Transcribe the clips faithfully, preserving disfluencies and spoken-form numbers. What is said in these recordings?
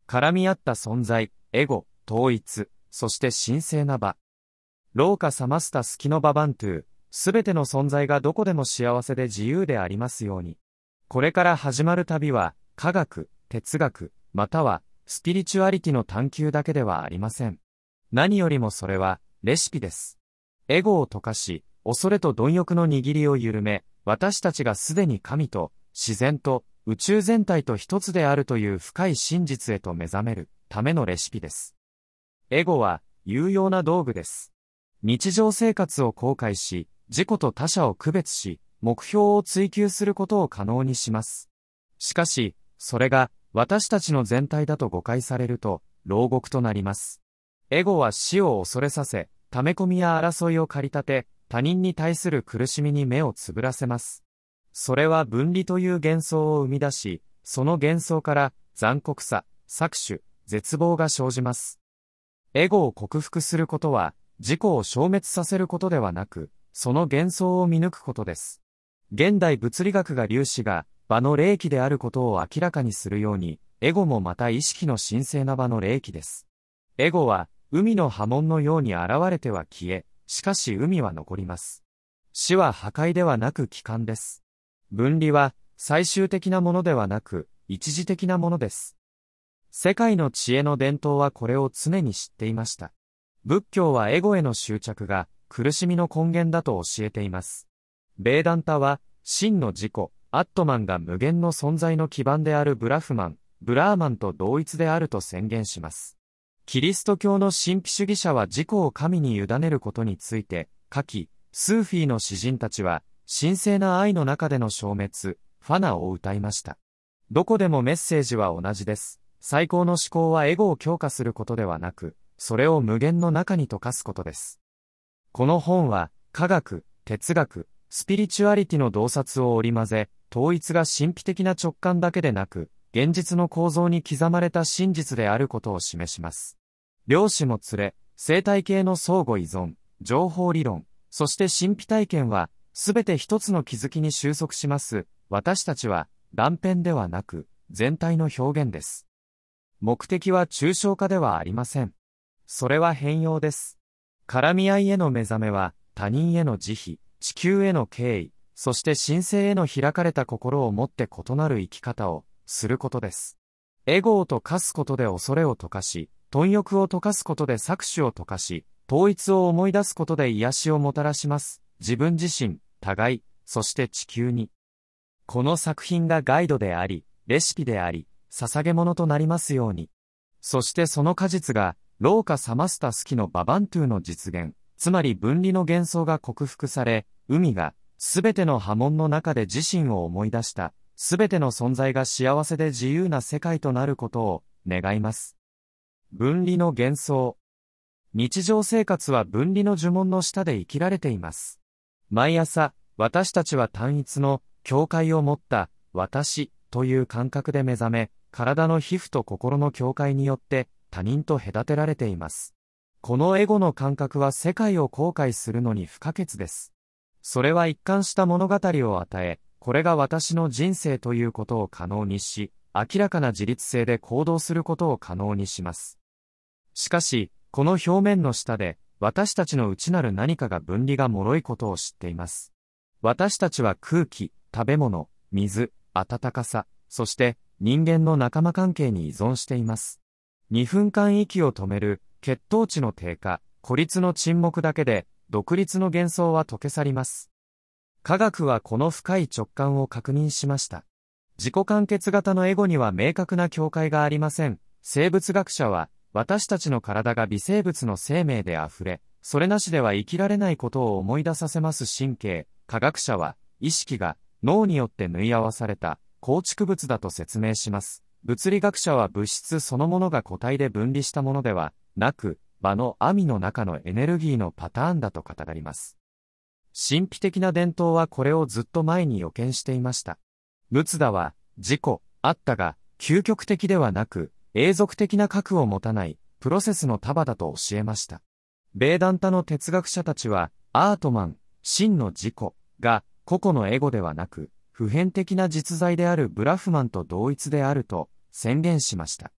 絡み合った存在、エゴ、統一、そして神聖な場。ローカサマスタスキノババントゥー、すべての存在がどこでも幸せで自由でありますように。これから始まる旅は、科学、哲学、または、スピリチュアリティの探求だけではありません。何よりもそれは、レシピです。エゴを溶かし、恐れと貪欲の握りを緩め、私たちがすでに神と、自然と、宇宙全体と一つであるという深い真実へと目覚めるためのレシピです。エゴは、有用な道具です。日常生活を後悔し、自己と他者を区別し、目標を追求することを可能にします。しかし、それが、私たちの全体だと誤解されると、牢獄となります。エゴは死を恐れさせ、溜め込みや争いを駆り立て、他人に対する苦しみに目をつぶらせます。それは分離という幻想を生み出し、その幻想から残酷さ、搾取、絶望が生じます。エゴを克服することは、自己を消滅させることではなく、その幻想を見抜くことです。現代物理学が粒子が場の霊気であることを明らかにするように、エゴもまた意識の神聖な場の霊気です。エゴは、海の波紋のように現れては消え、しかし海は残ります。死は破壊ではなく帰還です。分離は最終的なものではなく、一時的なものです。世界の知恵の伝統はこれを常に知っていました。仏教はエゴへの執着が苦しみの根源だと教えています。ベーダンタは真の自己、アットマンが無限の存在の基盤であるブラフマン、ブラーマンと同一であると宣言します。キリスト教の神秘主義者は自己を神に委ねることについて、下記、スーフィーの詩人たちは、神聖な愛の中での消滅、ファナを歌いました。どこでもメッセージは同じです。最高の思考はエゴを強化することではなく、それを無限の中に溶かすことです。この本は、科学、哲学、スピリチュアリティの洞察を織り交ぜ、統一が神秘的な直感だけでなく、現実の構造に刻まれた真実であることを示します。量子もつれ、生態系の相互依存、情報理論、そして神秘体験は、すべて一つの気づきに収束します。私たちは、断片ではなく、全体の表現です。目的は抽象化ではありません。それは変容です。絡み合いへの目覚めは、他人への慈悲、地球への敬意、そして神聖への開かれた心を持って異なる生き方を、することです。エゴを溶かすことで恐れを溶かし、貪欲を溶かすことで搾取を溶かし、統一を思い出すことで癒しをもたらします。自分自身、互い、そして地球に。この作品がガイドであり、レシピであり、捧げ物となりますように。そしてその果実が、ローカサマスタスキのババントゥーの実現、つまり分離の幻想が克服され、海が、すべての波紋の中で自身を思い出した。すべての存在が幸せで自由な世界となることを願います。分離の幻想。日常生活は分離の呪文の下で生きられています。毎朝、私たちは単一の境界を持った私という感覚で目覚め、体の皮膚と心の境界によって他人と隔てられています。このエゴの感覚は世界を後悔するのに不可欠です。それは一貫した物語を与え、これが私の人生ということを可能にし、明らかな自律性で行動することを可能にします。しかし、この表面の下で、私たちの内なる何かが分離が脆いことを知っています。私たちは空気、食べ物、水、暖かさ、そして人間の仲間関係に依存しています。にふんかん息を止める、血糖値の低下、孤立の沈黙だけで、独立の幻想は溶け去ります。科学はこの深い直感を確認しました。自己完結型のエゴには明確な境界がありません。生物学者は、私たちの体が微生物の生命であふれ、それなしでは生きられないことを思い出させます神経。科学者は、意識が脳によって縫い合わされた構築物だと説明します。物理学者は物質そのものが固体で分離したものではなく、場の網の中のエネルギーのパターンだと語ります。神秘的な伝統はこれをずっと前に予見していました。仏陀は、自己、あったが、究極的ではなく、永続的な核を持たない、プロセスの束だと教えました。ベーダンタの哲学者たちは、アートマン、真の自己が、個々のエゴではなく、普遍的な実在であるブラフマンと同一であると宣言しました。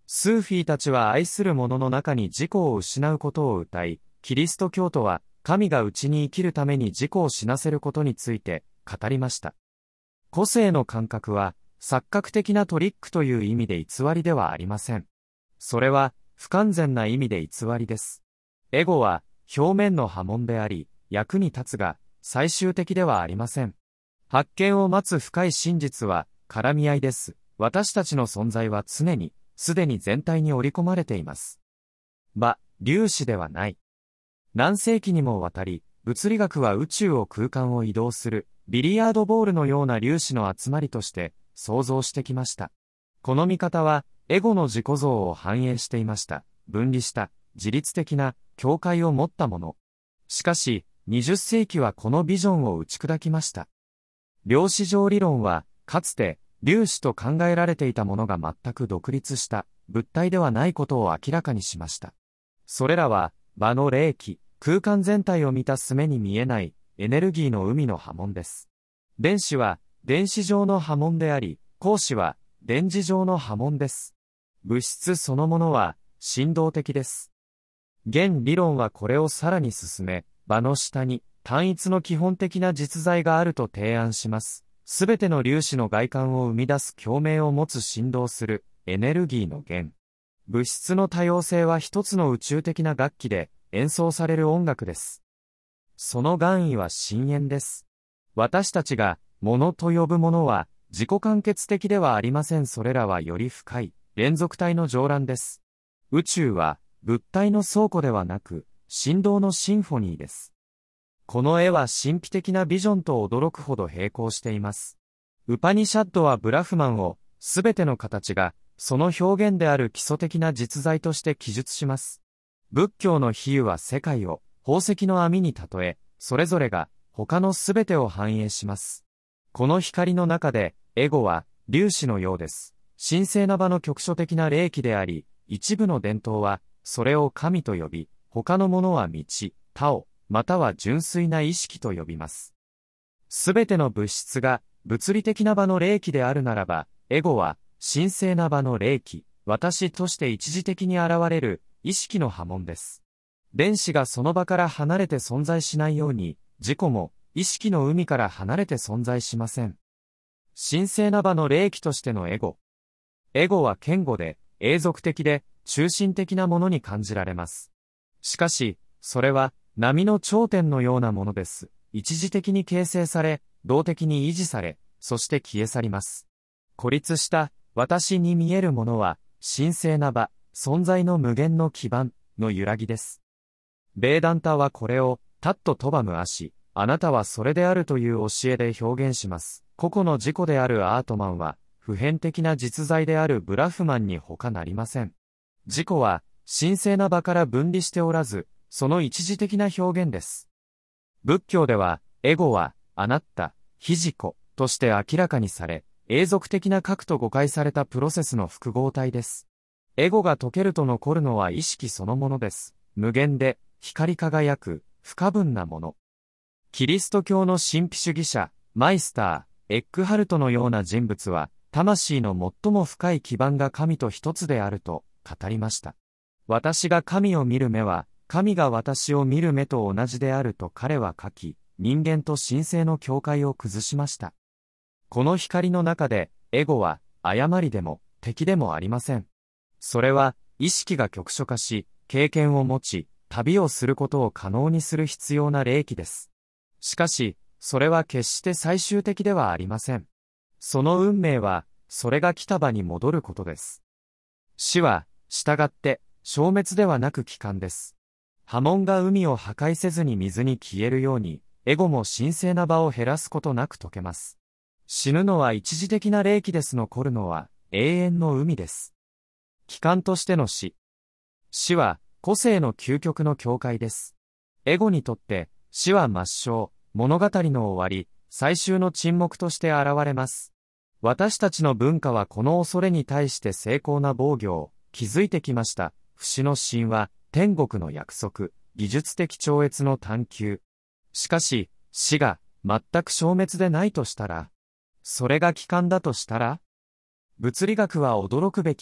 スーフィーたちは愛する者の中に自己を失うことを謳い、キリスト教徒は神が内に生きるために自己を死なせることについて語りました。個性の感覚は錯覚的なトリックという意味で偽りではありません。それは不完全な意味で偽りです。エゴは表面の波紋であり、役に立つが最終的ではありません。発見を待つ深い真実は絡み合いです。私たちの存在は常に、すでに全体に織り込まれています。場、粒子ではない。何世紀にもわたり、物理学は宇宙を空間を移動する、ビリヤードボールのような粒子の集まりとして想像してきました。この見方は、エゴの自己像を反映していました。分離した、自律的な、境界を持ったもの。しかし、にじゅっ世紀はこのビジョンを打ち砕きました。量子上理論は、かつて、粒子と考えられていたものが全く独立した物体ではないことを明らかにしました。それらは、場の霊気、空間全体を満たす目に見えないエネルギーの海の波紋です。電子は電子上の波紋であり、光子は電磁上の波紋です。物質そのものは振動的です。現理論はこれをさらに進め、場の下に単一の基本的な実在があると提案します。すべての粒子の外観を生み出す共鳴を持つ振動するエネルギーの源。物質の多様性は一つの宇宙的な楽器で演奏される音楽です。その願意は深遠です。私たちが物と呼ぶものは自己完結的ではありません。それらはより深い連続体の上覧です。宇宙は物体の倉庫ではなく振動のシンフォニーです。この絵は神秘的なビジョンと驚くほど並行しています。ウパニシャッドはブラフマンをすべての形がその表現である基礎的な実在として記述します。仏教の比喩は世界を宝石の網に例え、それぞれが他のすべてを反映します。この光の中でエゴは粒子のようです。神聖な場の局所的な霊気であり、一部の伝統はそれを神と呼び、他のものは道、タオ、または純粋な意識と呼びます。すべての物質が物理的な場の霊気であるならば、エゴは神聖な場の霊気、私として一時的に現れる意識の波紋です。電子がその場から離れて存在しないように、自己も意識の海から離れて存在しません。神聖な場の霊気としてのエゴ。エゴは堅固で、永続的で、中心的なものに感じられます。しかし、それは波の頂点のようなものです。一時的に形成され、動的に維持され、そして消え去ります。孤立した私に見えるものは、神聖な場、存在の無限の基盤の揺らぎです。ベーダンタはこれを、タットトバムアシ、あなたはそれであるという教えで表現します。個々の自己であるアートマンは、普遍的な実在であるブラフマンに他なりません。自己は、神聖な場から分離しておらず、その一時的な表現です。仏教では、エゴは、あなた、非自己、として明らかにされ、永続的な核と誤解されたプロセスの複合体です。エゴが溶けると残るのは意識そのものです。無限で、光り輝く、不可分なもの。キリスト教の神秘主義者、マイスター、エックハルトのような人物は、魂の最も深い基盤が神と一つであると語りました。私が神を見る目は、神が私を見る目と同じであると彼は書き、人間と神聖の境界を崩しました。この光の中で、エゴは、誤りでも、敵でもありません。それは、意識が局所化し、経験を持ち、旅をすることを可能にする必要な霊気です。しかし、それは決して最終的ではありません。その運命は、それが来た場に戻ることです。死は、従って、消滅ではなく帰還です。波紋が海を破壊せずに水に消えるように、エゴも神聖な場を減らすことなく溶けます。死ぬのは一時的な霊気です。残るのは、永遠の海です。帰還としての死。死は、個性の究極の境界です。エゴにとって、死は抹消、物語の終わり、最終の沈黙として現れます。私たちの文化はこの恐れに対して精巧な防御を築いてきました。不死の神話、天国の約束、技術的超越の探求。しかし、死が全く消滅でないとしたら、それが帰還だとしたら、物理学は驚くべき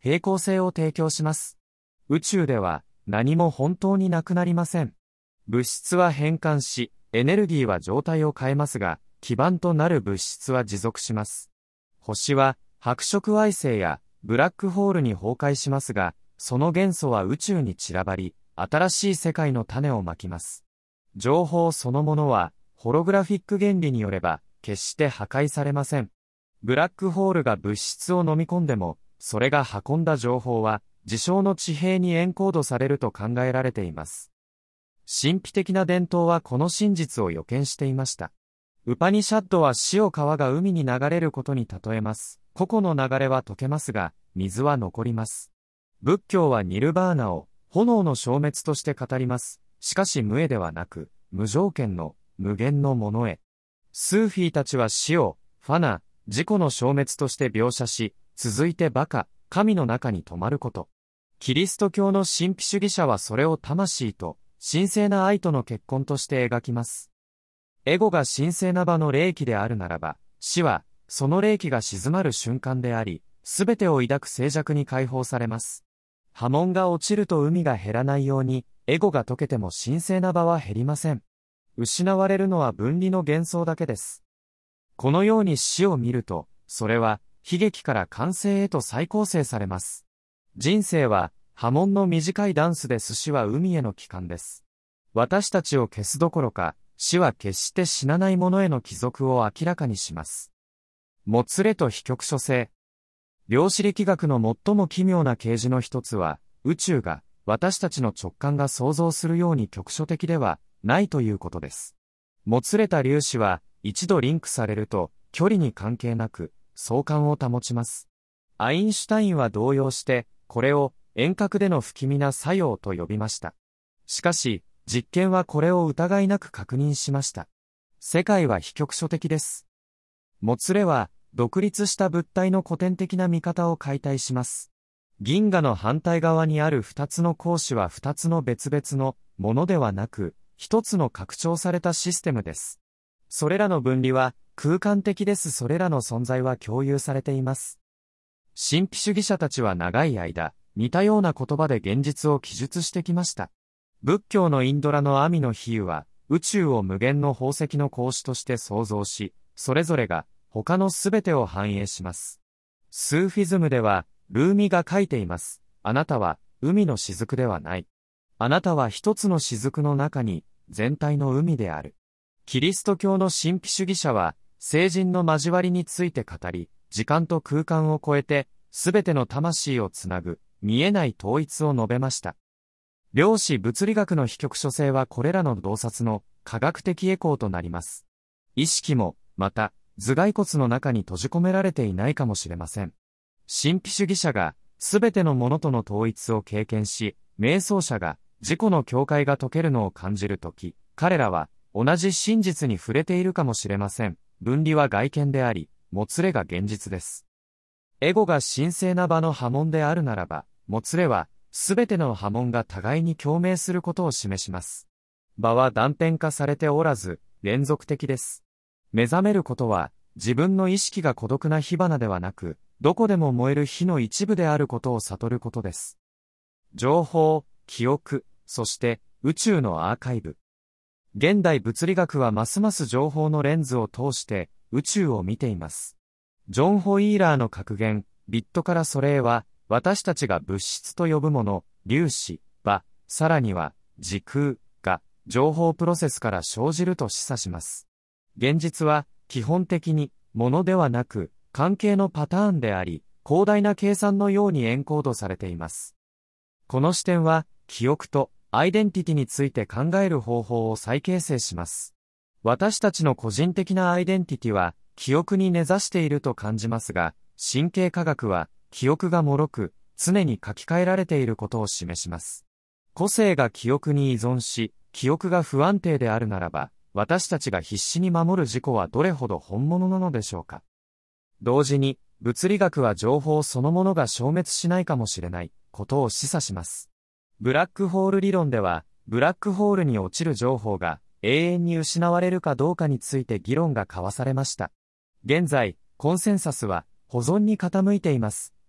平行性を提供します。宇宙では何も本当になくなりません。物質は変換し、エネルギーは状態を変えますが、基盤となる物質は持続します。星は白色矮星やブラックホールに崩壊しますが、その元素は宇宙に散らばり、新しい世界の種をまきます。情報そのものは、ホログラフィック原理によれば、決して破壊されません。ブラックホールが物質を飲み込んでも、それが運んだ情報は、事象の地平にエンコードされると考えられています。神秘的な伝統はこの真実を予見していました。ウパニシャッドは死を川が海に流れることに例えます。個々の流れは溶けますが、水は残ります。仏教はニルバーナを炎の消滅として語ります。しかし無へではなく、無条件の無限のものへ。スーフィーたちは死をファナ、自己の消滅として描写し、続いてバカ、神の中に止まること。キリスト教の神秘主義者はそれを魂と神聖な愛との結婚として描きます。エゴが神聖な場の霊気であるならば、死はその霊気が静まる瞬間であり、すべてを抱く静寂に解放されます。波紋が落ちると海が減らないように、エゴが溶けても神聖な場は減りません。失われるのは分離の幻想だけです。このように死を見ると、それは悲劇から完成へと再構成されます。人生は波紋の短いダンスで、寿司は海への帰還です。私たちを消すどころか、死は決して死なないものへの帰属を明らかにします。もつれと非局所性。量子力学の最も奇妙な啓示の一つは、宇宙が私たちの直感が想像するように局所的ではないということです。もつれた粒子は一度リンクされると距離に関係なく相関を保ちます。アインシュタインは動揺してこれを遠隔での不気味な作用と呼びました。しかし実験はこれを疑いなく確認しました。世界は非局所的です。もつれは独立した物体の古典的な見方を解体します。銀河の反対側にある二つの光子は二つの別々のものではなく、一つの拡張されたシステムです。それらの分離は空間的です。それらの存在は共有されています。神秘主義者たちは長い間、似たような言葉で現実を記述してきました。仏教のインドラの阿弥の比喩は、宇宙を無限の宝石の格子として創造し、それぞれが他のすべてを反映します。スーフィズムでは、ルーミが書いています。あなたは海の雫ではない。あなたは一つの雫の中に全体の海である。キリスト教の神秘主義者は、聖人の交わりについて語り、時間と空間を超えて、すべての魂をつなぐ、見えない統一を述べました。量子物理学の非局所性はこれらの洞察の科学的エコーとなります。意識も、また、頭蓋骨の中に閉じ込められていないかもしれません。神秘主義者が、すべてのものとの統一を経験し、瞑想者が、自己の境界が解けるのを感じるとき、彼らは、同じ真実に触れているかもしれません。分離は外見であり、もつれが現実です。エゴが神聖な場の波紋であるならば、もつれは、すべての波紋が互いに共鳴することを示します。場は断片化されておらず、連続的です。目覚めることは、自分の意識が孤独な火花ではなく、どこでも燃える火の一部であることを悟ることです。情報、記憶、そして宇宙のアーカイブ。現代物理学はますます情報のレンズを通して宇宙を見ています。ジョン・ホイーラーの格言、ビットから素霊は、私たちが物質と呼ぶもの、粒子、場、さらには時空が情報プロセスから生じると示唆します。現実は基本的にものではなく、関係のパターンであり、広大な計算のようにエンコードされています。この視点は、記憶とアイデンティティについて考える方法を再形成します。私たちの個人的なアイデンティティは、記憶に根ざしていると感じますが、神経科学は、記憶が脆く、常に書き換えられていることを示します。個性が記憶に依存し、記憶が不安定であるならば、私たちが必死に守る自己はどれほど本物なのでしょうか。同時に、物理学は情報そのものが消滅しないかもしれないことを示唆します。ブラックホール理論では、ブラックホールに落ちる情報が永遠に失われるかどうかについて議論が交わされました。現在、コンセンサスは保存に傾いています。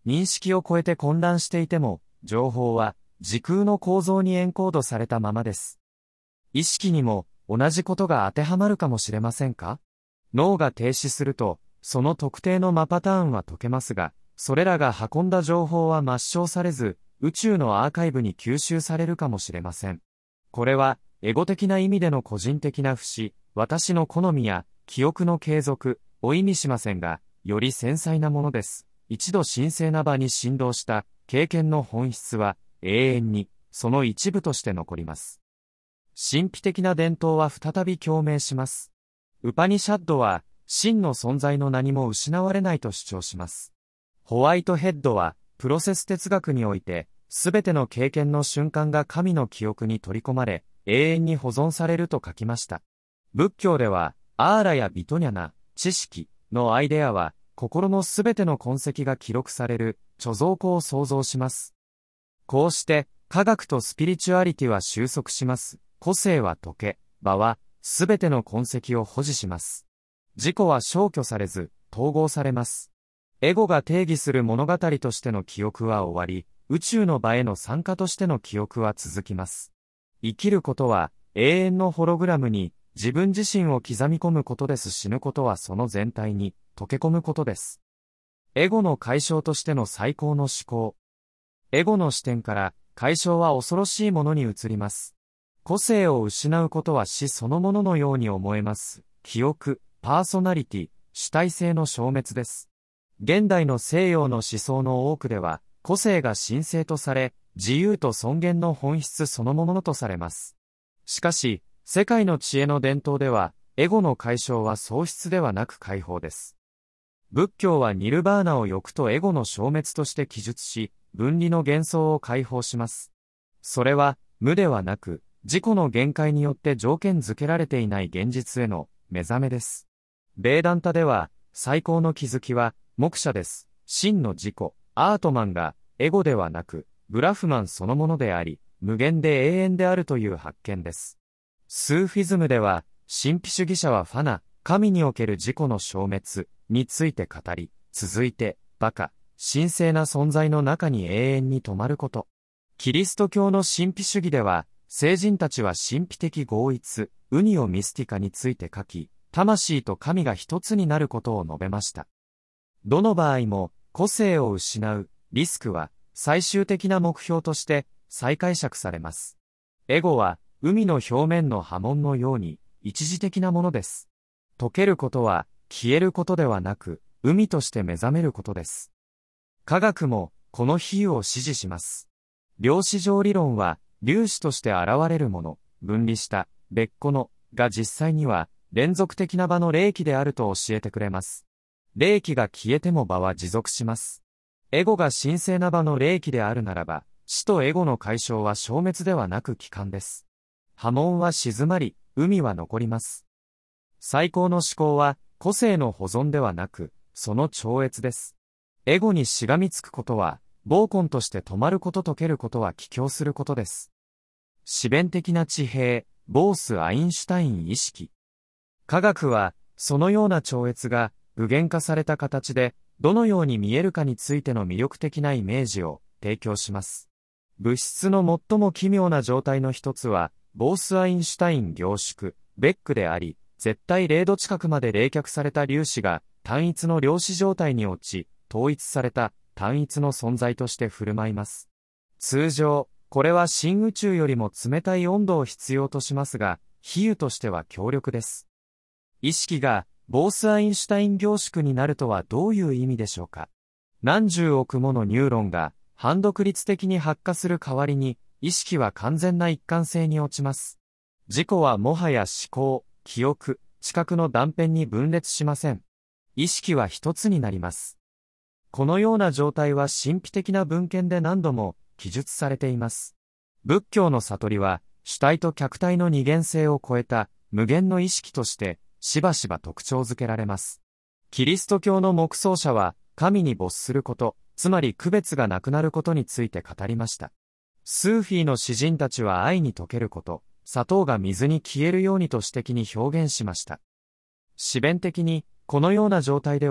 認識を超えて混乱していても、情報は時空の構造にエンコードされたままです。意識にも同じことが当てはまるかもしれませんか？脳が停止すると、その特定のマパターンは解けますが、それらが運んだ情報は抹消されず、宇宙のアーカイブに吸収されるかもしれません。これは、エゴ的な意味での個人的な節、私の好みや記憶の継続を意味しませんが、より繊細なものです。一度神聖な場に振動した経験の本質は永遠にその一部として残ります。神秘的な伝統は再び共鳴します。ウパニシャッドは真の存在の何も失われないと主張します。ホワイトヘッドはプロセス哲学においてすべての経験の瞬間が神の記憶に取り込まれ永遠に保存されると書きました。仏教ではアーラやビトニャナ、知識のアイデアは心のすべての痕跡が記録される貯蔵庫を創造します。こうして科学とスピリチュアリティは収束します。個性は溶け、場はすべての痕跡を保持します。自己は消去されず統合されます。エゴが定義する物語としての記憶は終わり、宇宙の場への参加としての記憶は続きます。生きることは永遠のホログラムに自分自身を刻み込むことです。死ぬことはその全体に溶け込むことです。エゴの解消としての最高の思考。エゴの視点から解消は恐ろしいものに移ります。個性を失うことは死そのもののように思えます。記憶、パーソナリティ、主体性の消滅です。現代の西洋の思想の多くでは、個性が神聖とされ、自由と尊厳の本質そのものとされます。しかし、世界の知恵の伝統では、エゴの解消は喪失ではなく解放です。仏教はニルバーナを欲とエゴの消滅として記述し、分離の幻想を解放します。それは、無ではなく、自己の限界によって条件づけられていない現実への目覚めです。ベーダンタでは、最高の気づきは、モクシャです。真の自己、アートマンが、エゴではなく、ブラフマンそのものであり、無限で永遠であるという発見です。スーフィズムでは、神秘主義者はファナ、神における自己の消滅について語り、続いて、バカ、神聖な存在の中に永遠に止まること。キリスト教の神秘主義では、聖人たちは神秘的合一、ウニオミスティカについて書き、魂と神が一つになることを述べました。どの場合も、個性を失う、リスクは、最終的な目標として再解釈されます。エゴは、海の表面の波紋のように、一時的なものです。溶けることは、消えることではなく、海として目覚めることです。科学も、この比喩を支持します。量子上理論は、粒子として現れるもの、分離した、別個の、が実際には、連続的な場の霊気であると教えてくれます。霊気が消えても場は持続します。エゴが神聖な場の霊気であるならば、死とエゴの解消は消滅ではなく帰還です。波紋は静まり、海は残ります。最高の思考は、個性の保存ではなく、その超越です。エゴにしがみつくことは、暴根として止まること解けることは帰郷することです。思弁的な地平、ボース・アインシュタイン意識。科学は、そのような超越が、具現化された形で、どのように見えるかについての魅力的なイメージを提供します。物質の最も奇妙な状態の一つは、ボース・アインシュタイン凝縮、ベックであり、絶対零度近くまで冷却された粒子が単一の量子状態に落ち、統一された単一の存在として振る舞います。通常、これは新宇宙よりも冷たい温度を必要としますが、比喩としては強力です。意識がボース・アインシュタイン凝縮になるとはどういう意味でしょうか。何十億ものニューロンが反独立的に発火する代わりに、意識は完全な一貫性に落ちます。自己はもはや思考、記憶、知覚の断片に分裂しません。意識は一つになります。このような状態は神秘的な文献で何度も記述されています。仏教の悟りは、主体と客体の二元性を超えた無限の意識として、しばしば特徴づけられます。キリスト教の黙想者は、神に没すること、つまり区別がなくなることについて語りました。スーフィーの詩人たちは愛に溶けること、砂糖が水に消えるようにと詩的に表現しました。詩弁的に、このような状態では、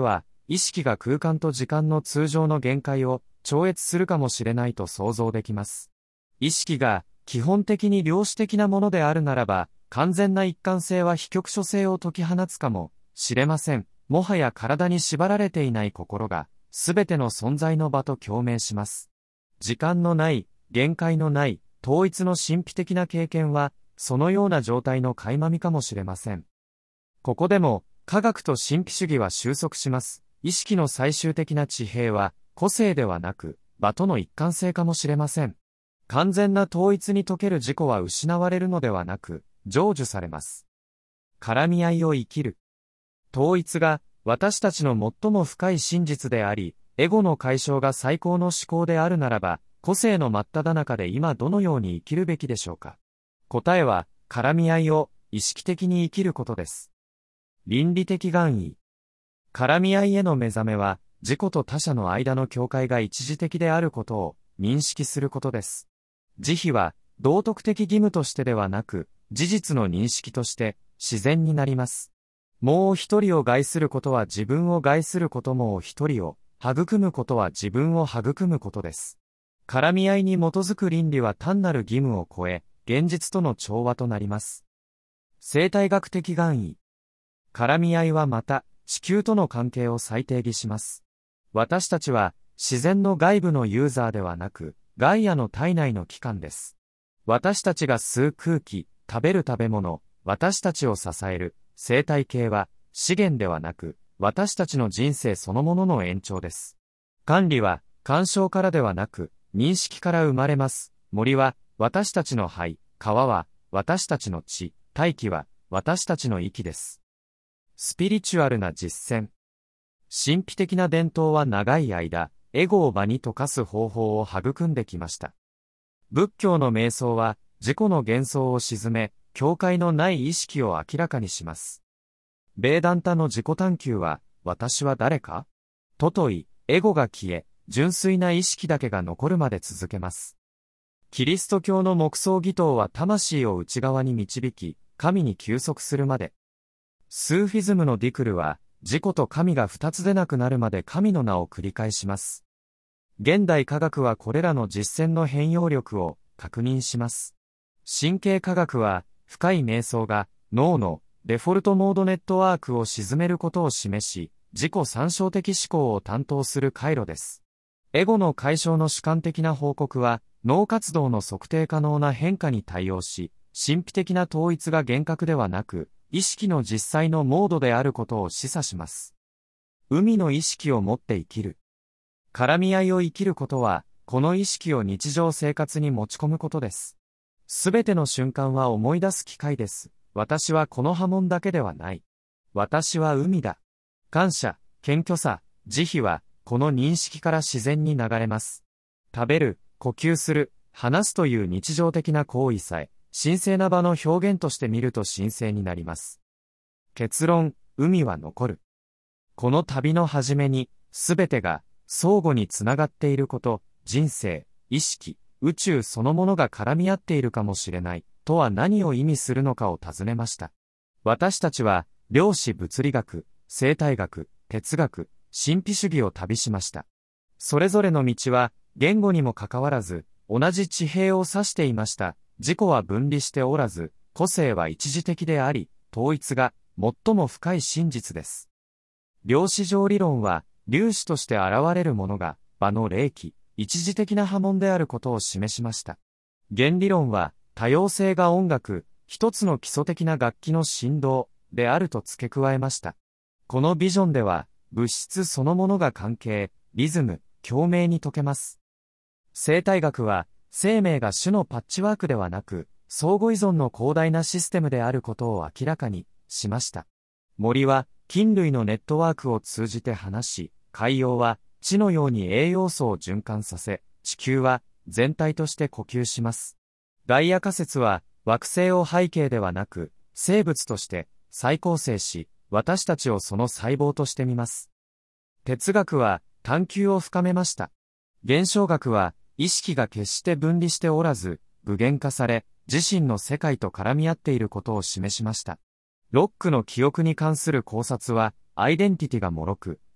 意識が空間と時間の通常の限界を超越するかもしれないと想像できます。意識が基本的に量子的なものであるならば、完全な一貫性は非局所性を解き放つかもしれません。もはや体に縛られていない心が、すべての存在の場と共鳴します。時間のない、限界のない、統一の神秘的な経験は、そのような状態の垣間見かもしれません。ここでも、科学と神秘主義は収束します。意識の最終的な地平は、個性ではなく、場との一貫性かもしれません。完全な統一に溶ける自己は失われるのではなく、成就されます。絡み合いを生きる。統一が私たちの最も深い真実であり、エゴの解消が最高の思考であるならば、個性の真っ只中で今どのように生きるべきでしょうか。答えは、絡み合いを意識的に生きることです。倫理的願意。絡み合いへの目覚めは、自己と他者の間の境界が一時的であることを認識することです。慈悲は、道徳的義務としてではなく、事実の認識として自然になります。もう一人を害することは自分を害すること、もう一人を育むことは自分を育むことです。絡み合いに基づく倫理は単なる義務を超え、現実との調和となります。生態学的願意。絡み合いはまた、地球との関係を再定義します。私たちは、自然の外部のユーザーではなく、ガイアの体内の器官です。私たちが吸う空気、食べる食べ物、私たちを支える生態系は資源ではなく、私たちの人生そのものの延長です。管理は干渉からではなく、認識から生まれます。森は私たちの肺、川は私たちの血、大気は私たちの息です。スピリチュアルな実践。神秘的な伝統は長い間、エゴを場に溶かす方法を育んできました。仏教の瞑想は、自己の幻想を鎮め、境界のない意識を明らかにします。ベーダンタの自己探求は、私は誰か？と問い、エゴが消え、純粋な意識だけが残るまで続けます。キリスト教の黙想義祷は魂を内側に導き、神に休息するまで。スーフィズムのディクルは、自己と神が二つ出なくなるまで神の名を繰り返します。現代科学はこれらの実践の変容力を確認します。神経科学は、深い瞑想が脳のデフォルトモードネットワークを鎮めることを示し、自己参照的思考を担当する回路です。エゴの解消の主観的な報告は、脳活動の測定可能な変化に対応し、神秘的な統一が厳格ではなく、意識の実際のモードであることを示唆します。海の意識を持って生きる。絡み合いを生きることは、この意識を日常生活に持ち込むことです。すべての瞬間は思い出す機会です。私はこの波紋だけではない。私は海だ。感謝、謙虚さ、慈悲は、この認識から自然に流れます。食べる、呼吸する、話すという日常的な行為さえ、神聖な場の表現として見ると神聖になります。結論、海は残る。この旅の始めに、すべてが相互につながっていること、人生、意識、宇宙そのものが絡み合っているかもしれない、とは何を意味するのかを尋ねました。私たちは、量子物理学、生態学、哲学、神秘主義を旅しました。それぞれの道は、言語にもかかわらず、同じ地平を指していました。自己は分離しておらず、個性は一時的であり、統一が最も深い真実です。量子上理論は、粒子として現れるものが、場の霊気、一時的な波紋であることを示しました。原理論は、多様性が音楽、一つの基礎的な楽器の振動、であると付け加えました。このビジョンでは、物質そのものが関係、リズム、共鳴に溶けます。生態学は、生命が種のパッチワークではなく、相互依存の広大なシステムであることを明らかにしました。森は、菌類のネットワークを通じて話し、海洋は、地のように栄養素を循環させ、地球は、全体として呼吸します。ガイア仮説は、惑星を背景ではなく、生物として、再構成し、私たちをその細胞として見ます。哲学は、探求を深めました。現象学は、意識が決して分離しておらず、具現化され、自身の世界と絡み合っていることを示しました。ロックの記憶に関する考察は、アイデンティティが脆く、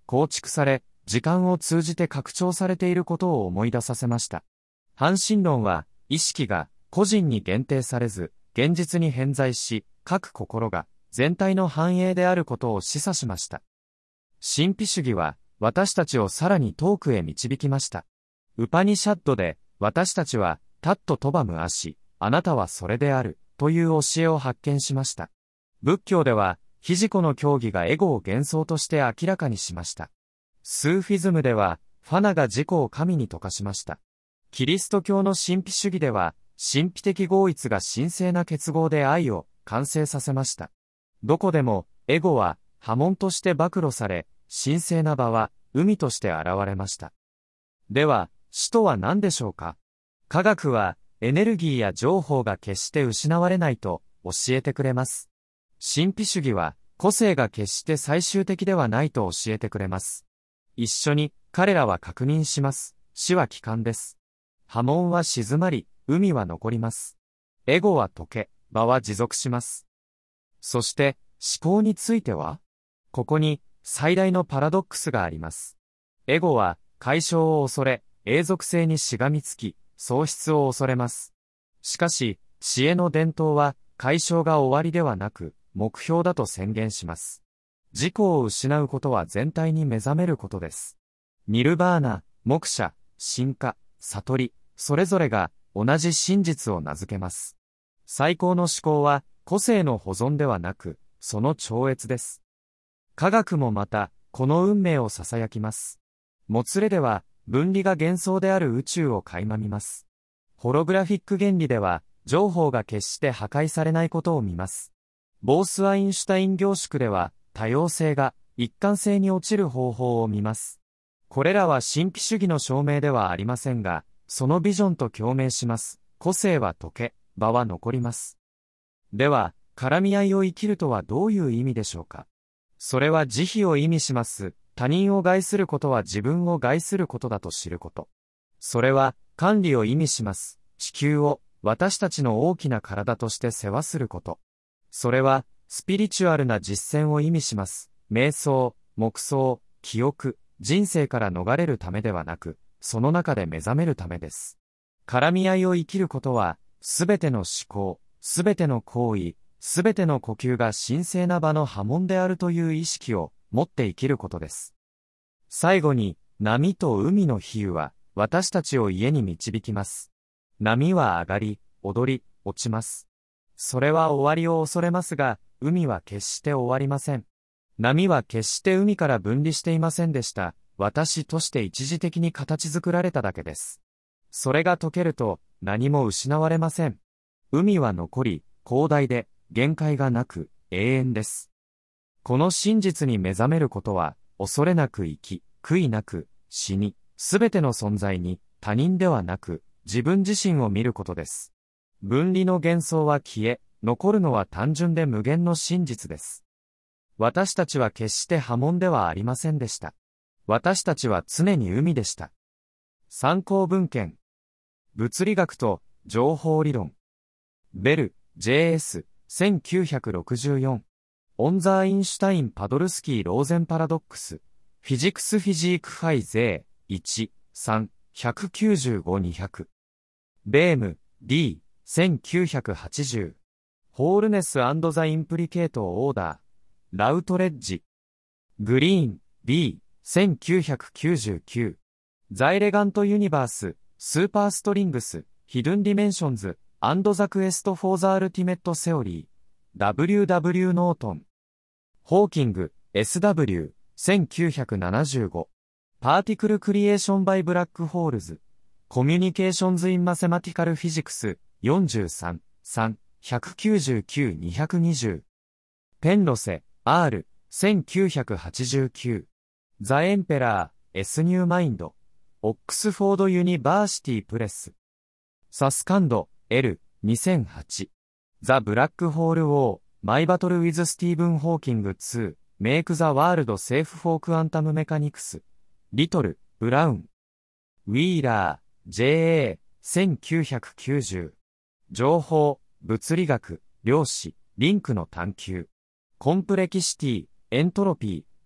構築され、時間を通じて拡張されていることを思い出させました。汎神論は、意識が個人に限定されず、現実に偏在し、各心が全体の繁栄であることを示唆しました。神秘主義は、私たちをさらに遠くへ導きました。ウパニシャッドで、私たちは、タットトバムアシ、あなたはそれである、という教えを発見しました。仏教では、非自己の教義がエゴを幻想として明らかにしました。スーフィズムでは、ファナが自己を神に溶かしました。キリスト教の神秘主義では、神秘的合一が神聖な結合で愛を完成させました。どこでも、エゴは波紋として暴露され、神聖な場は海として現れました。では、死とは何でしょうか？科学は、エネルギーや情報が決して失われないと教えてくれます。神秘主義は、個性が決して最終的ではないと教えてくれます。一緒に、彼らは確認します。死は帰還です。波紋は静まり、海は残ります。エゴは溶け、場は持続します。そして、思考については？ここに、最大のパラドックスがあります。エゴは、解消を恐れ、永続性にしがみつき、喪失を恐れます。しかし、知恵の伝統は、解消が終わりではなく、目標だと宣言します。自己を失うことは全体に目覚めることです。ニルバーナ、モクシャ、進化、悟り、それぞれが同じ真実を名付けます。最高の思考は個性の保存ではなく、その超越です。科学もまた、この運命を囁きます。もつれでは、分離が幻想である宇宙を垣間見ます。ホログラフィック原理では、情報が決して破壊されないことを見ます。ボースアインシュタイン凝縮では、多様性が一貫性に落ちる方法を見ます。これらは神秘主義の証明ではありませんが、そのビジョンと共鳴します。個性は溶け、場は残ります。では、絡み合いを生きるとはどういう意味でしょうか？それは慈悲を意味します。他人を害することは自分を害することだと知ること。それは、管理を意味します。地球を、私たちの大きな体として世話すること。それは、スピリチュアルな実践を意味します。瞑想、黙想、記憶、人生から逃れるためではなく、その中で目覚めるためです。絡み合いを生きることは、すべての思考、すべての行為、すべての呼吸が神聖な場の波紋であるという意識を持って生きることです。最後に、波と海の比喩は、私たちを家に導きます。波は上がり、踊り、落ちます。それは終わりを恐れますが、海は決して終わりません。波は決して海から分離していませんでした。私として一時的に形作られただけです。それが解けると、何も失われません。海は残り、広大で、限界がなく、永遠です。この真実に目覚めることは、恐れなく生き、悔いなく、死に、すべての存在に、他人ではなく、自分自身を見ることです。分離の幻想は消え、残るのは単純で無限の真実です。私たちは決して波紋ではありませんでした。私たちは常に海でした。参考文献。物理学と情報理論。ベル、ジェイエス、せんきゅうひゃくろくじゅうよん。オンザーインシュタイン・パドルスキー・ローゼンパラドックス。フィジクス・フィジーク・ファイ・ゼー、いち、さん、ひゃくきゅうじゅうご、にひゃく。ベーム、D、せんきゅうひゃくはちじゅう。ホールネス・アンド・ザ・インプリケート・オーダー。ラウトレッジ。グリーン、B、せんきゅうひゃくきゅうじゅうきゅう。ザ・エレガント・ユニバース、スーパーストリングス、ヒドゥン・ディメンションズ、アンド・ザ・クエスト・フォー・ザ・アルティメット・セオリー。ダブリューダブリュー ノートン。ホーキング、エスダブリュー、せんきゅうひゃくななじゅうご。パーティクル・クリエーション・バイ・ブラック・ホールズ。コミュニケーションズ・イン・マセマティカル・フィジクス、よんじゅうさん、さん、ひゃくきゅうじゅうきゅう、にひゃくにじゅう。ペンロセ、R、せんきゅうひゃくはちじゅうきゅう。ザ・エンペラー、S ニューマインド。オックスフォード・ユニバーシティ・プレス。サスカンド、L、にせんはち。ザ・ブラックホール・ウォー、マイバトル・ウィズ・スティーブン・ホーキングツー、メイク・ザ・ワールド・セーフ・フォー・クアンタム・メカニクス。リトル、ブラウン。ウィーラー、ジェイエー、せんきゅうひゃくきゅうじゅう。情報、物理学、量子、リンクの探求。コンプレキシティ、エントロピー、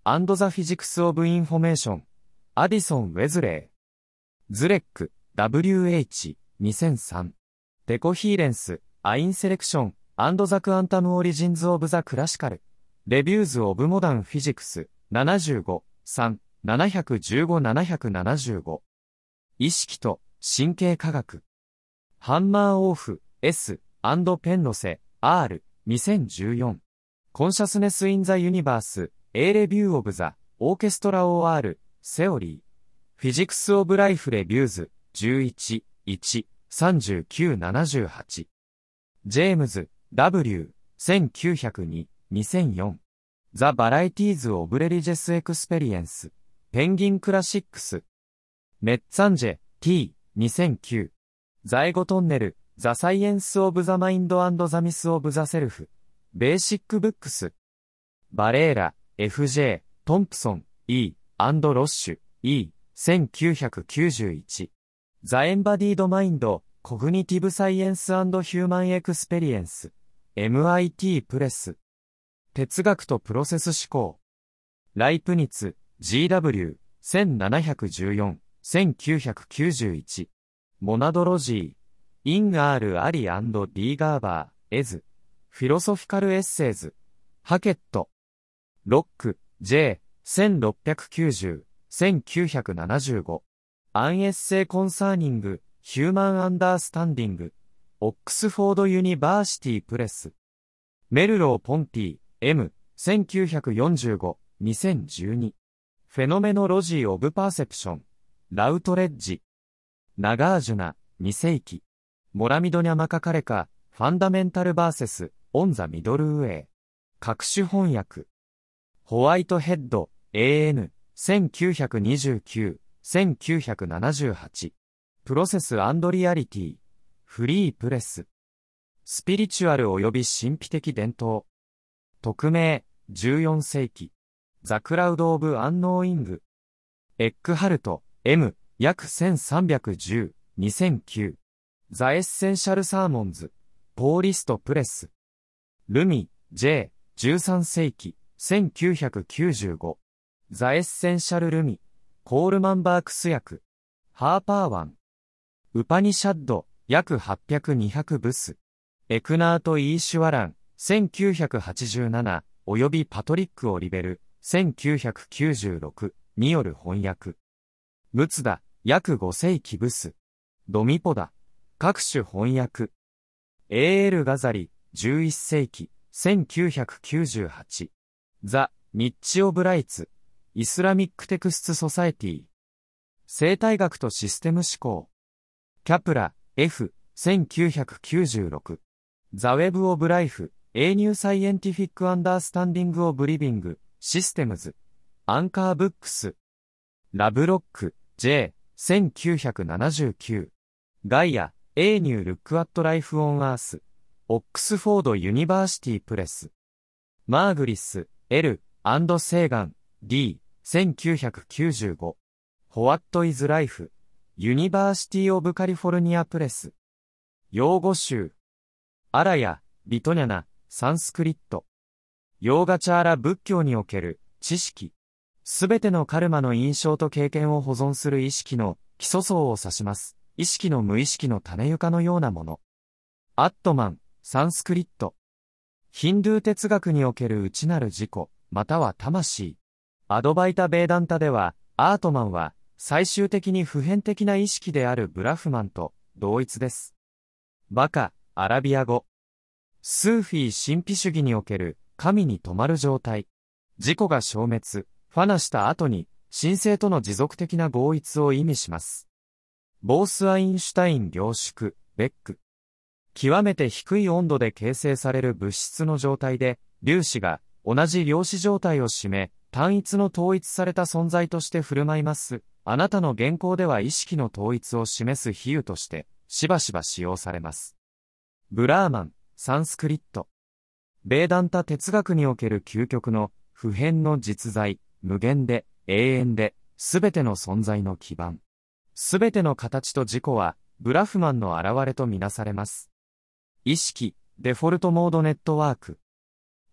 and the Physics of Information、アディソン・ウェズレー。ズレック、ダブリューエイチ、にせんさん。デコヒーレンス、アインセレクション、and the Quantum Origins of the Classical。Reviews of Modern Physics、ななじゅうご、さん、ななひゃくじゅうご、ななひゃくななじゅうご。意識と神経科学。ハンマーオーフ、S、and ペンロセ、R、にせんじゅうよん。Consciousness in the Universe、A Review of the Orchestra of R、セオリー。Physics of Life Reviews、じゅういち、いち、さんじゅうきゅう、ななじゅうはち。ジェームズ、ダブリュー、せんきゅうひゃくに、にせんよん。The Varieties of Religious Experience、ペンギンクラシックス。メッツァンジェ、T、にせんきゅう。ザエゴトンネル、The Science of the Mind and the Myth of the Self、ベーシックブックス。バレーラ、エフジェー、トンプソン、E、アンドロッシュ、E、せんきゅうひゃくきゅうじゅういち。The Embodied Mind、Cognitive Science and Human Experience、エムアイティー プレス。哲学とプロセス思考。ライプニツ、ジーダブリュー、せんななひゃくじゅうよん、せんきゅうひゃくきゅうじゅういち。モナドロジー。イン・アール・アリ・アンド・ディー・ガーバー、エズ。フィロソフィカル・エッセイズ。ハケット。ロック、J、せんろっぴゃくきゅうじゅう、せんきゅうひゃくななじゅうご。アンエッセイ・コンサーニング、ヒューマン・アンダースタンディング。オックスフォード・ユニバーシティ・プレス。メルロー・ポンティ、M、せんきゅうひゃくよんじゅうご、にせんじゅうに。フェノメノロジー・オブ・パーセプション。ラウトレッジ。ナガージュナ、に世紀。モラミドニャマカカレカ、ファンダメンタルバーセス、オンザミドルウェイ。各種翻訳。ホワイトヘッド、エーエヌ、せんきゅうひゃくにじゅうきゅう、せんきゅうひゃくななじゅうはち。プロセス&リアリティ。フリープレス。スピリチュアル及び神秘的伝統。匿名、じゅうよん世紀。ザ・クラウド・オブ・アンノーイング。エックハルト、M、約せんさんびゃくじゅう、にせんきゅう。ザ・エッセンシャル・サーモンズ。ポーリスト・プレス。ルミ、J、じゅうさん世紀、せんきゅうひゃくきゅうじゅうご。ザ・エッセンシャル・ルミ。コールマンバークス訳。ハーパーワン。ウパニシャッド、約はっぴゃく、にひゃくブス。エクナート・イーシュワラン、せんきゅうひゃくはちじゅうなな、およびパトリック・オリベル、せんきゅうひゃくきゅうじゅうろく、による翻訳。ムツダ、約ご世紀ブス。ドミポダ、各種翻訳。エーエル ガザリ、じゅういっ世紀、せんきゅうひゃくきゅうじゅうはち。ザ・ミッチ・オブ・ライツ、イスラミック・テクスト・ソサエティ。生態学とシステム思考。キャプラ、F、せんきゅうひゃくきゅうじゅうろく。ザ・ウェブ・オブ・ライフ、A New Scientific Understanding of Living Systems。アンカー・ブックス。ラブロック、J、せんきゅうひゃくななじゅうきゅう。ガイア、A New Look at Life on Earth。オックスフォード・ユニバーシティ・プレス。マーグリス、L、アンド・セーガン、D、せんきゅうひゃくきゅうじゅうご。What is Life？ユニバーシティ・オブ・カリフォルニア・プレス。用語集。アラヤ、ビトニャナ、サンスクリット。ヨーガチャーラ仏教における知識。すべてのカルマの印象と経験を保存する意識の基礎層を指します。意識の無意識の種床のようなもの。アットマン、サンスクリット。ヒンドゥー哲学における内なる自己、または魂。アドバイタ・ベーダンタでは、アートマンは、最終的に普遍的な意識であるブラフマンと同一です。バカ、アラビア語。スーフィー神秘主義における神に止まる状態。自己が消滅、ファナした後に神性との持続的な合一を意味します。ボースアインシュタイン凝縮、ベック。極めて低い温度で形成される物質の状態で、粒子が同じ量子状態を占め、単一の統一された存在として振る舞います。あなたの原稿では意識の統一を示す比喩として、しばしば使用されます。ブラーマン、サンスクリット。ベーダンタ哲学における究極の不変の実在、無限で、永遠で、すべての存在の基盤。すべての形と自己は、ブラフマンの現れとみなされます。意識、デフォルトモードネットワーク。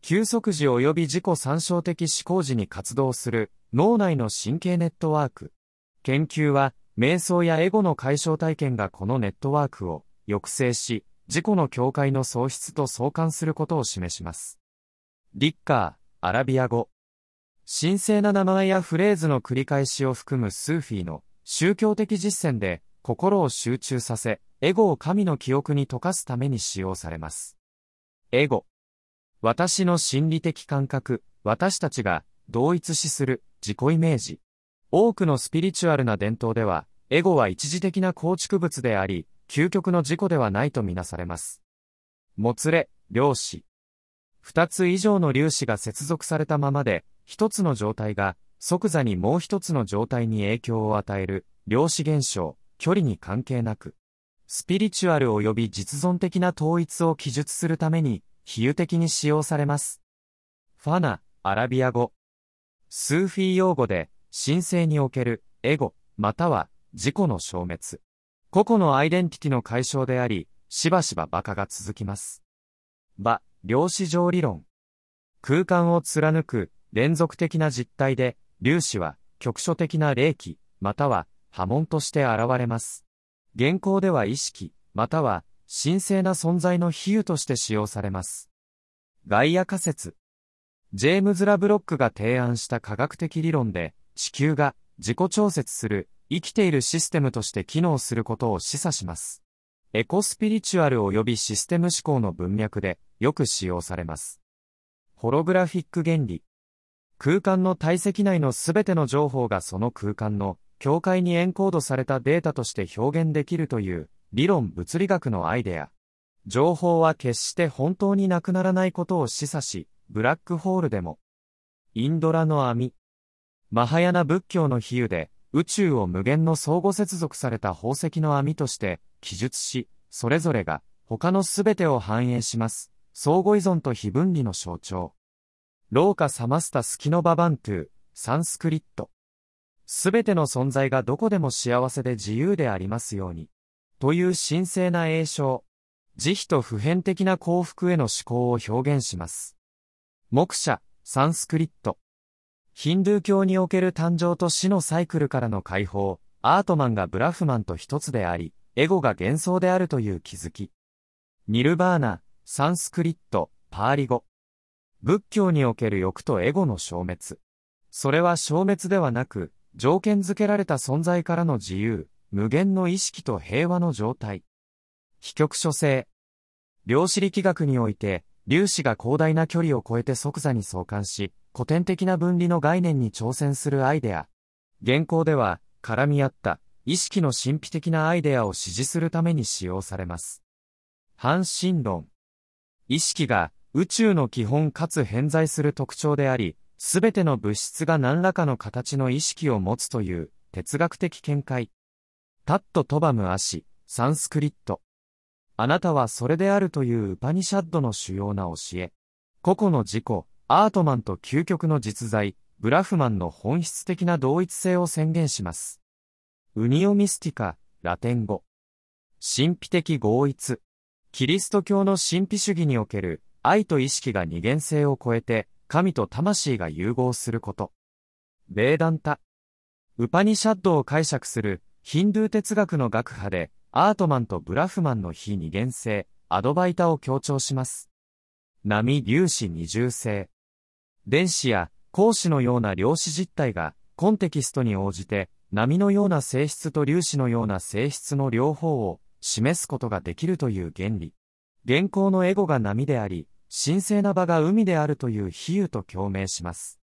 休息時及び自己参照的思考時に活動する脳内の神経ネットワーク。研究は、瞑想やエゴの解消体験がこのネットワークを抑制し、自己の境界の喪失と相関することを示します。リッカー、アラビア語。神聖な名前やフレーズの繰り返しを含むスーフィーの宗教的実践で心を集中させ、エゴを神の記憶に溶かすために使用されます。エゴ。私の心理的感覚、私たちが同一視する自己イメージ。多くのスピリチュアルな伝統では、エゴは一時的な構築物であり、究極の自己ではないとみなされます。もつれ、量子。二つ以上の粒子が接続されたままで、一つの状態が即座にもう一つの状態に影響を与える量子現象、距離に関係なく、スピリチュアル及び実存的な統一を記述するために、比喩的に使用されます。ファナ、アラビア語。スーフィー用語で、神聖におけるエゴ、または自己の消滅。個々のアイデンティティの解消であり、しばしば馬鹿が続きます。場、量子上理論。空間を貫く連続的な実体で、粒子は局所的な霊気、または波紋として現れます。現行では意識、または神聖な存在の比喩として使用されます。ガイア仮説。ジェームズ・ラブロックが提案した科学的理論で、地球が自己調節する生きているシステムとして機能することを示唆します。エコスピリチュアル及びシステム思考の文脈でよく使用されます。ホログラフィック原理。空間の体積内のすべての情報がその空間の境界にエンコードされたデータとして表現できるという理論物理学のアイデア。情報は決して本当になくならないことを示唆し、ブラックホールでも。インドラの網。マハヤナ仏教の比喩で、宇宙を無限の相互接続された宝石の網として記述し、それぞれが他のすべてを反映します。相互依存と非分離の象徴。ローカサマスタスキノババントゥ、サンスクリット。すべての存在がどこでも幸せで自由でありますように。という神聖な栄唱。慈悲と普遍的な幸福への思考を表現します。モクシャ、サンスクリット。ヒンドゥー教における誕生と死のサイクルからの解放、アートマンがブラフマンと一つであり、エゴが幻想であるという気づき。ニルバーナ、サンスクリット、パーリ語。仏教における欲とエゴの消滅。それは消滅ではなく、条件づけられた存在からの自由、無限の意識と平和の状態。非局所性。量子力学において、粒子が広大な距離を超えて即座に相関し、古典的な分離の概念に挑戦するアイデア。現行では、絡み合った意識の神秘的なアイデアを支持するために使用されます。反神論。意識が宇宙の基本かつ偏在する特徴であり、すべての物質が何らかの形の意識を持つという哲学的見解。タットトバムアシ、サンスクリット。あなたはそれであるというウパニシャッドの主要な教え。個々の自己、アートマンと究極の実在、ブラフマンの本質的な同一性を宣言します。ウニオミスティカ、ラテン語。神秘的合一。キリスト教の神秘主義における愛と意識が二元性を超えて、神と魂が融合すること。ベーダンタ。ウパニシャッドを解釈するヒンドゥー哲学の学派で、アートマンとブラフマンの非二元性、アドバイタを強調します。波粒子二重性。電子や光子のような量子実体がコンテキストに応じて波のような性質と粒子のような性質の両方を示すことができるという原理。現行のエゴが波であり、神聖な場が海であるという比喩と共鳴します。